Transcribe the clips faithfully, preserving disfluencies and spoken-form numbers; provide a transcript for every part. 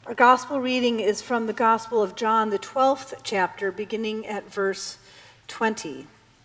Our gospel reading is from the Gospel of John, the twelfth chapter, beginning at verse twenty.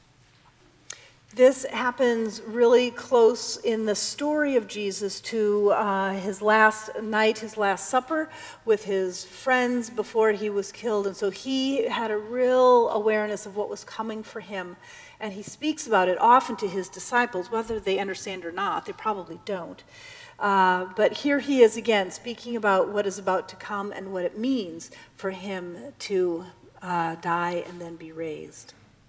This happens really close in the story of Jesus to uh, his last night, his last supper with his friends before he was killed. And so he had a real awareness of what was coming for him. And he speaks about it often to his disciples, whether they understand or not. They probably don't. Uh, but here he is again, speaking about what is about to come and what it means for him to uh, die and then be raised.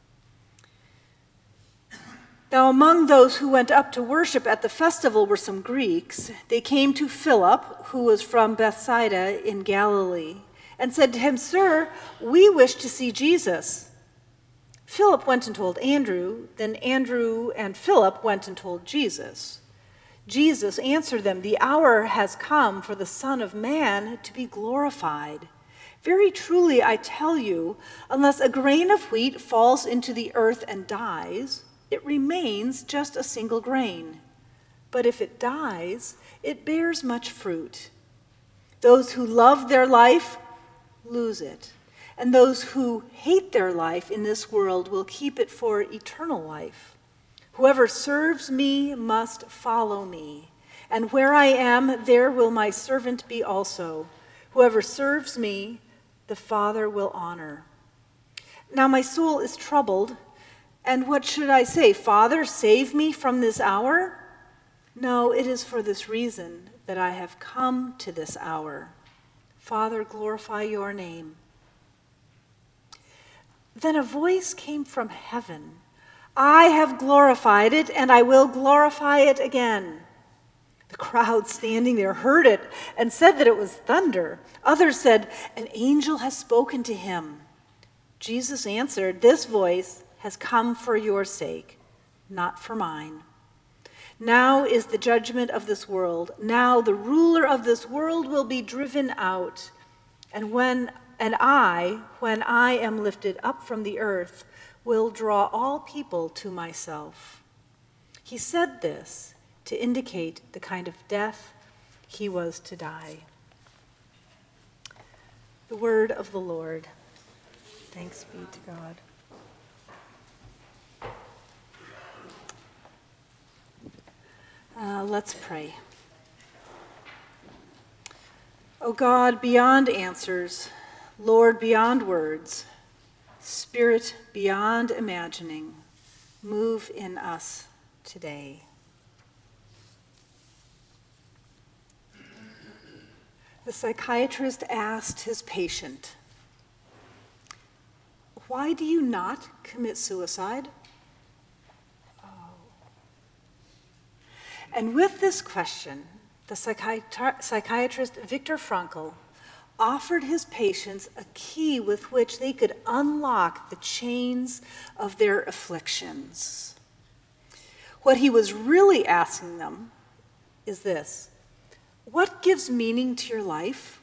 Now, among those who went up to worship at the festival were some Greeks. They came to Philip, who was from Bethsaida in Galilee, and said to him, "Sir, we wish to see Jesus." Philip went and told Andrew. Then Andrew and Philip went and told Jesus. Jesus answered them, "The hour has come for the Son of Man to be glorified. Very truly, I tell you, unless a grain of wheat falls into the earth and dies, it remains just a single grain. But if it dies, it bears much fruit. Those who love their life lose it, and those who hate their life in this world will keep it for eternal life. Whoever serves me must follow me, and where I am, there will my servant be also. Whoever serves me, the Father will honor. Now my soul is troubled, and what should I say? Father, save me from this hour? No, it is for this reason that I have come to this hour. Father, glorify your name." Then a voice came from heaven. "I have glorified it, and I will glorify it again." The crowd standing there heard it and said that it was thunder. Others said, "An angel has spoken to him." Jesus answered, "This voice has come for your sake, not for mine. Now is the judgment of this world. Now the ruler of this world will be driven out. And when and I, when I am lifted up from the earth, will draw all people to myself." He said this to indicate the kind of death he was to die. The word of the Lord. Thanks be to God. Uh, let's pray. O God, beyond answers, Lord, beyond words, Spirit beyond imagining, move in us today. The psychiatrist asked his patient, "Why do you not commit suicide?" And with this question, the psychiatri- psychiatrist Viktor Frankl offered his patients a key with which they could unlock the chains of their afflictions. What he was really asking them is this: what gives meaning to your life?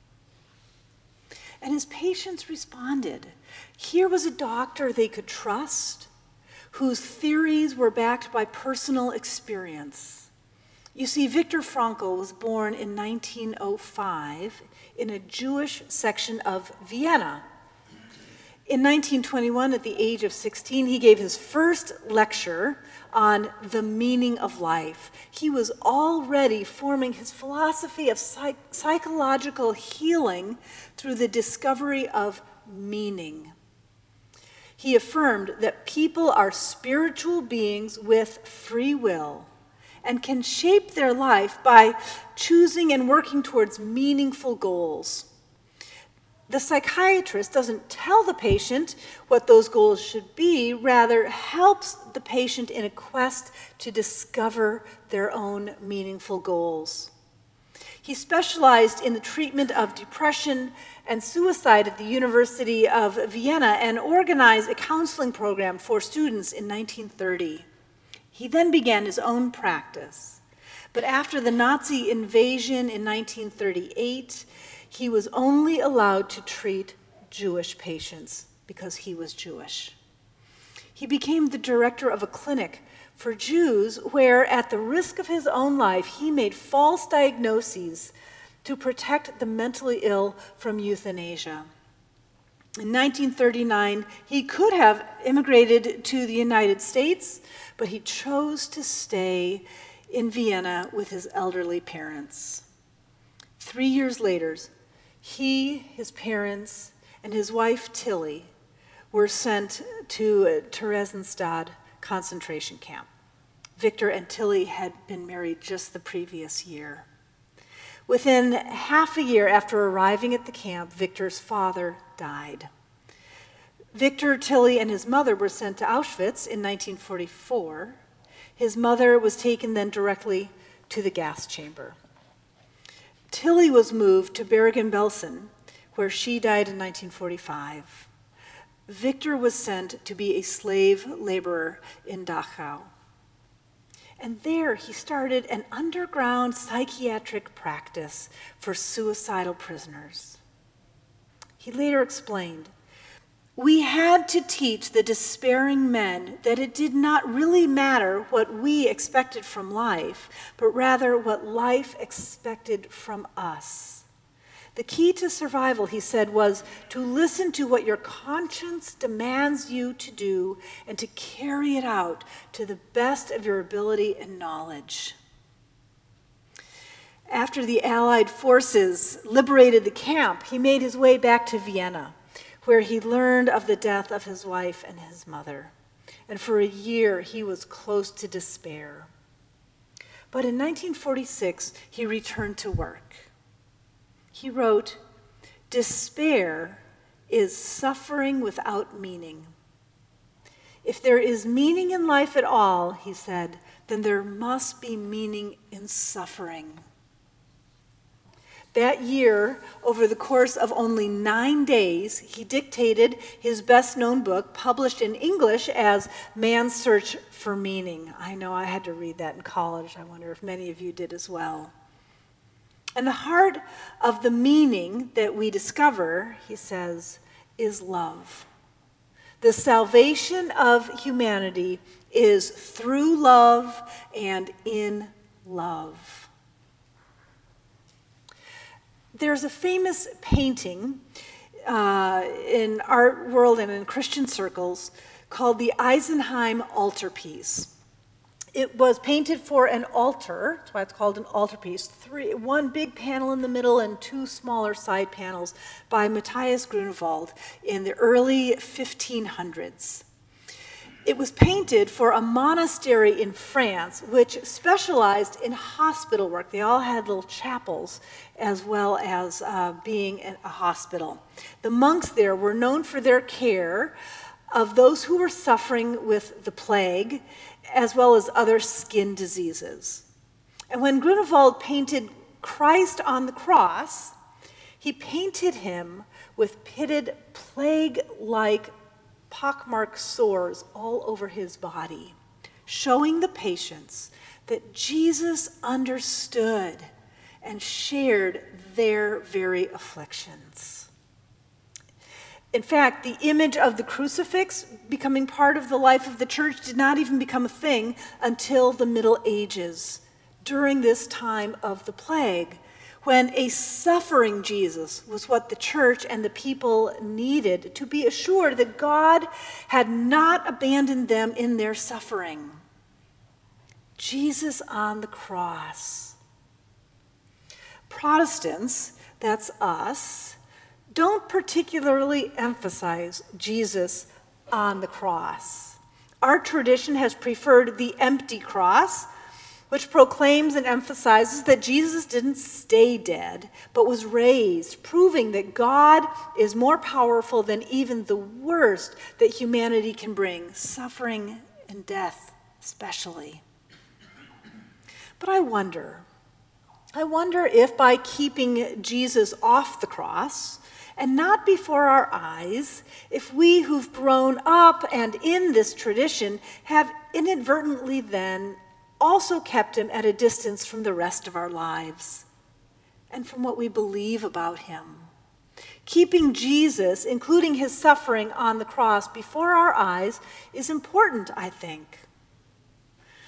And his patients responded. Here was a doctor they could trust, whose theories were backed by personal experience. You see, Viktor Frankl was born in nineteen oh five in a Jewish section of Vienna. In nineteen twenty-one, at the age of sixteen, he gave his first lecture on the meaning of life. He was already forming his philosophy of psych- psychological healing through the discovery of meaning. He affirmed that people are spiritual beings with free will and can shape their life by choosing and working towards meaningful goals. The psychiatrist doesn't tell the patient what those goals should be, rather helps the patient in a quest to discover their own meaningful goals. He specialized in the treatment of depression and suicide at the University of Vienna and organized a counseling program for students in nineteen thirty. He then began his own practice. But after the Nazi invasion in nineteen thirty-eight, he was only allowed to treat Jewish patients because he was Jewish. He became the director of a clinic for Jews where, at the risk of his own life, he made false diagnoses to protect the mentally ill from euthanasia. In nineteen thirty-nine, he could have immigrated to the United States, but he chose to stay in Vienna with his elderly parents. Three years later, he, his parents, and his wife Tilly were sent to Theresienstadt concentration camp. Victor and Tilly had been married just the previous year. Within half a year after arriving at the camp, Victor's father died. Victor, Tilly, and his mother were sent to Auschwitz in nineteen forty-four. His mother was taken then directly to the gas chamber. Tilly was moved to Bergen-Belsen, where she died in nineteen forty-five. Victor was sent to be a slave laborer in Dachau. And there he started an underground psychiatric practice for suicidal prisoners. He later explained, "We had to teach the despairing men that it did not really matter what we expected from life, but rather what life expected from us. The key to survival," he said, "was to listen to what your conscience demands you to do and to carry it out to the best of your ability and knowledge." After the Allied forces liberated the camp, he made his way back to Vienna, where he learned of the death of his wife and his mother. And for a year, he was close to despair. But in nineteen forty-six, he returned to work. He wrote, "Despair is suffering without meaning. If there is meaning in life at all," he said, "then there must be meaning in suffering." That year, over the course of only nine days, he dictated his best-known book, published in English as Man's Search for Meaning. I know I had to read that in college. I wonder if many of you did as well. And the heart of the meaning that we discover, he says, is love. The salvation of humanity is through love and in love. There's a famous painting uh, in art world and in Christian circles called the Eisenheim altarpiece. It was painted for an altar, that's why it's called an altarpiece, three, one big panel in the middle and two smaller side panels by Matthias Grunewald in the early fifteen hundreds. It was painted for a monastery in France, which specialized in hospital work. They all had little chapels as well as uh, being a hospital. The monks there were known for their care of those who were suffering with the plague, as well as other skin diseases. And when Grunewald painted Christ on the cross, he painted him with pitted plague-like pockmarked sores all over his body, showing the patients that Jesus understood and shared their very afflictions. In fact, the image of the crucifix becoming part of the life of the church did not even become a thing until the Middle Ages, during this time of the plague, when a suffering Jesus was what the church and the people needed to be assured that God had not abandoned them in their suffering. Jesus on the cross. Protestants, that's us, don't particularly emphasize Jesus on the cross. Our tradition has preferred the empty cross, which proclaims and emphasizes that Jesus didn't stay dead, but was raised, proving that God is more powerful than even the worst that humanity can bring, suffering and death especially. But I wonder, I wonder if by keeping Jesus off the cross, and not before our eyes, if we who've grown up and in this tradition have inadvertently then also kept him at a distance from the rest of our lives and from what we believe about him. Keeping Jesus, including his suffering on the cross, before our eyes is important, I think.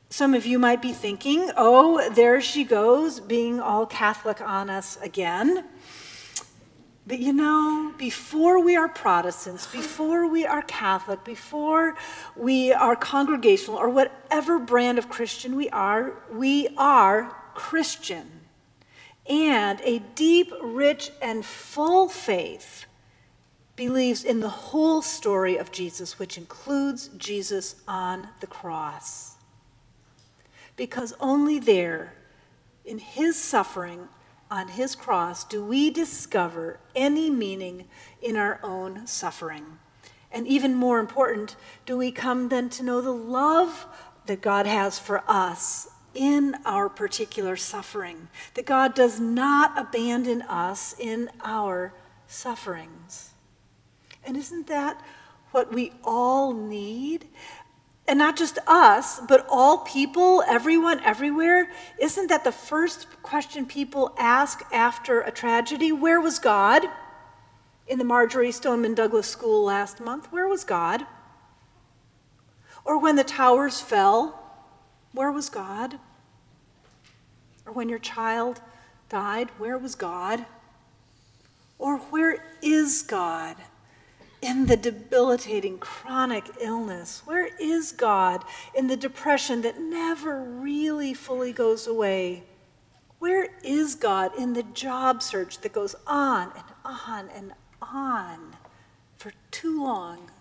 Some of you might be thinking, oh, there she goes, being all Catholic on us again. But you know, before we are Protestants, before we are Catholic, before we are congregational, or whatever brand of Christian we are, we are Christian. And a deep, rich, and full faith believes in the whole story of Jesus, which includes Jesus on the cross. Because only there, in his suffering on his cross, do we discover any meaning in our own suffering. And even more important, do we come then to know the love that God has for us in our particular suffering, that God does not abandon us in our sufferings. And isn't that what we all need? And not just us, but all people, everyone, everywhere. Isn't that the first question people ask after a tragedy? Where was God? In the Marjorie Stoneman Douglas School last month, where was God? Or when the towers fell, where was God? Or when your child died, where was God? Or where is God in the debilitating chronic illness? Where is God in the depression that never really fully goes away? Where is God in the job search that goes on and on and on for too long?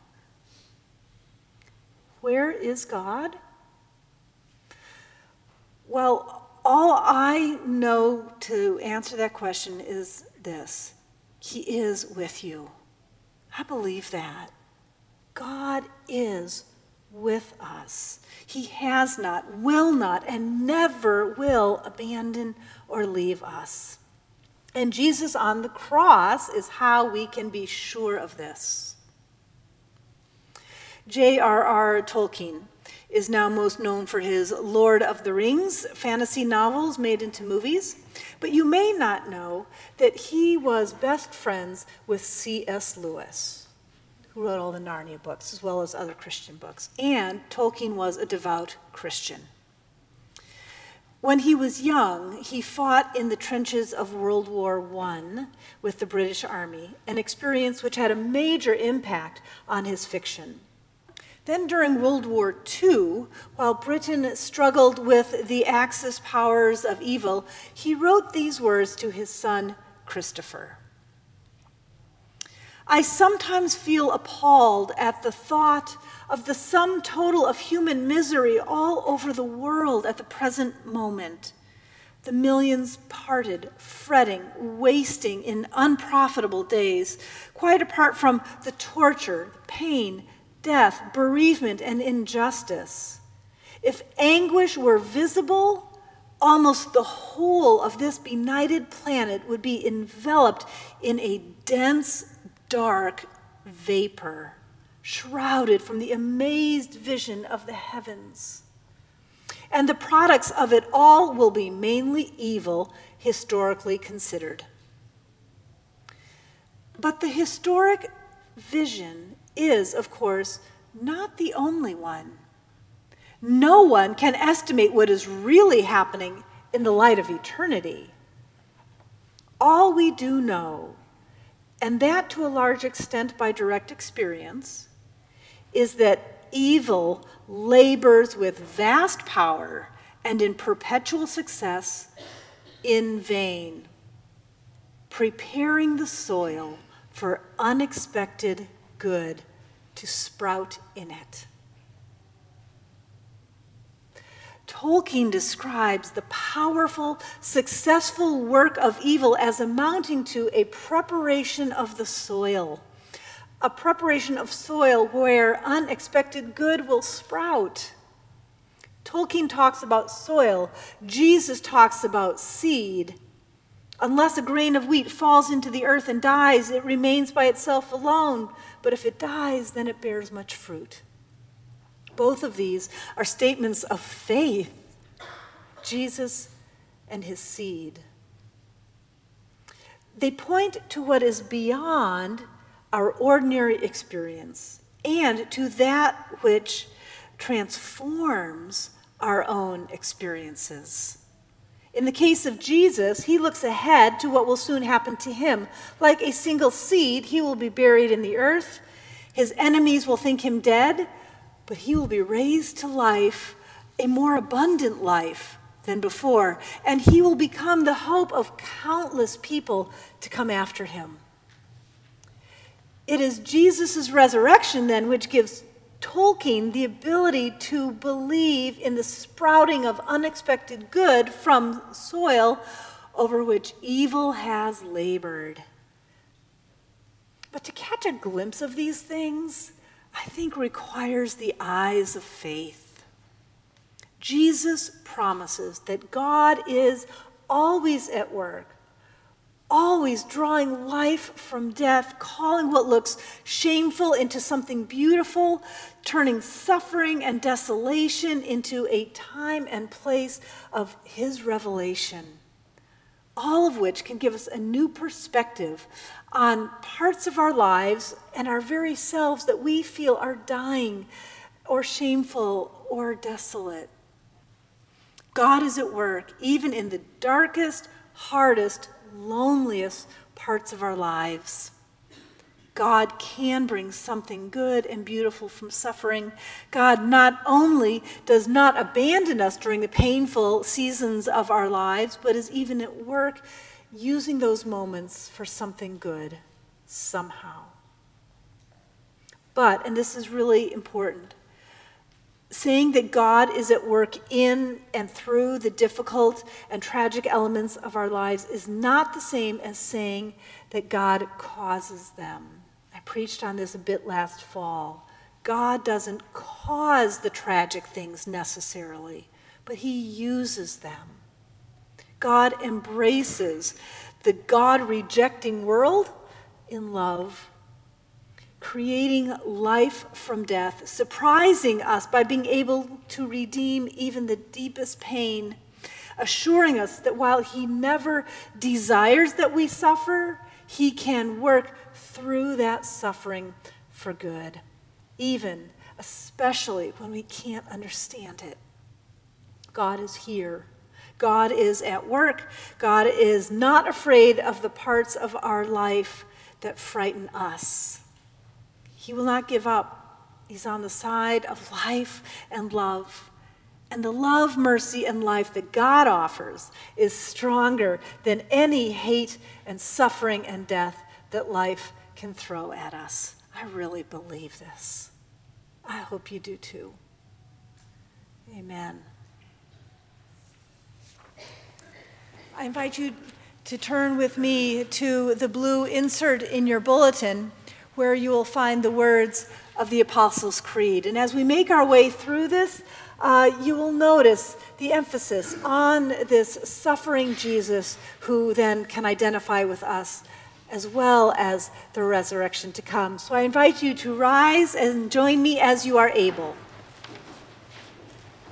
Where is God? Well, all I know to answer that question is this: he is with you. I believe that. God is with us. He has not, will not, and never will abandon or leave us. And Jesus on the cross is how we can be sure of this. J R R Tolkien is now most known for his Lord of the Rings fantasy novels made into movies, but you may not know that he was best friends with C S Lewis, who wrote all the Narnia books, as well as other Christian books, and Tolkien was a devout Christian. When he was young, he fought in the trenches of World War One with the British Army, an experience which had a major impact on his fiction. Then during World War Two, while Britain struggled with the Axis powers of evil, he wrote these words to his son, Christopher. I sometimes feel appalled at the thought of the sum total of human misery all over the world at the present moment. The millions parted, fretting, wasting in unprofitable days, quite apart from the torture, pain, death, bereavement, and injustice. If anguish were visible, almost the whole of this benighted planet would be enveloped in a dense, dark vapor, shrouded from the amazed vision of the heavens. And the products of it all will be mainly evil, historically considered. But the historic vision is, of course, not the only one. No one can estimate what is really happening in the light of eternity. All we do know, and that to a large extent by direct experience, is that evil labors with vast power and in perpetual success in vain, preparing the soil for unexpected good to sprout in it. Tolkien describes the powerful, successful work of evil as amounting to a preparation of the soil, a preparation of soil where unexpected good will sprout. Tolkien talks about soil. Jesus talks about seed. Unless a grain of wheat falls into the earth and dies, it remains by itself alone. But if it dies, then it bears much fruit. Both of these are statements of faith, Jesus and his seed. They point to what is beyond our ordinary experience and to that which transforms our own experiences. In the case of Jesus, he looks ahead to what will soon happen to him. Like a single seed, he will be buried in the earth. His enemies will think him dead, but he will be raised to life, a more abundant life than before, and he will become the hope of countless people to come after him. It is Jesus' resurrection, then, which gives Tolkien the ability to believe in the sprouting of unexpected good from soil over which evil has labored. But to catch a glimpse of these things, I think requires the eyes of faith. Jesus promises that God is always at work, always drawing life from death, calling what looks shameful into something beautiful, turning suffering and desolation into a time and place of his revelation. All of which can give us a new perspective on parts of our lives and our very selves that we feel are dying or shameful or desolate. God is at work even in the darkest, hardest, loneliest parts of our lives. God can bring something good and beautiful from suffering. God not only does not abandon us during the painful seasons of our lives, but is even at work using those moments for something good somehow. But, and this is really important, saying that God is at work in and through the difficult and tragic elements of our lives is not the same as saying that God causes them. I preached on this a bit last fall. God doesn't cause the tragic things necessarily, but he uses them. God embraces the God-rejecting world in love, creating life from death, surprising us by being able to redeem even the deepest pain, assuring us that while he never desires that we suffer, he can work through that suffering for good, even, especially when we can't understand it. God is here. God is at work. God is not afraid of the parts of our life that frighten us. He will not give up. He's on the side of life and love. And the love, mercy, and life that God offers is stronger than any hate and suffering and death that life can throw at us. I really believe this. I hope you do too. Amen. I invite you to turn with me to the blue insert in your bulletin, where you will find the words of the Apostles' Creed. And as we make our way through this, uh, you will notice the emphasis on this suffering Jesus who then can identify with us, as well as the resurrection to come. So I invite you to rise and join me as you are able.